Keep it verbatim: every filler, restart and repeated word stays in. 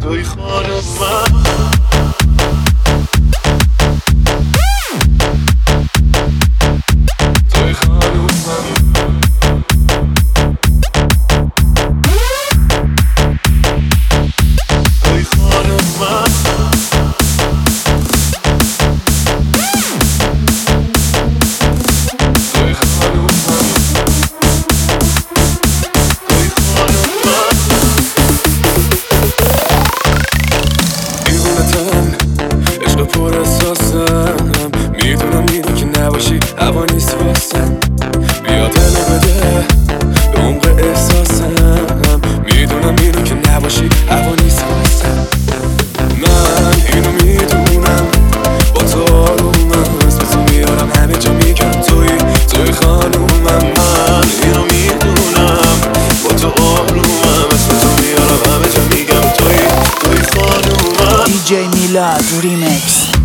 توی خانم من توی خانم من توی خانم من توی خانم من توی خانم من دیوونتم عشق پر احساسم میدونم اینو که نباشی هوا نیست واسم بیا دلو بده به عمق احساسم میدونم اینو که نباشی هوا نیست واسم من اینو میدونم با تو آرومم اسم تو میارم همه جا میگم توی توی خانومم من اینو میدونم با تو آرومم اسم تو میارم همه جا میگم توی توی خانومم دی جی میلاد ریمیکس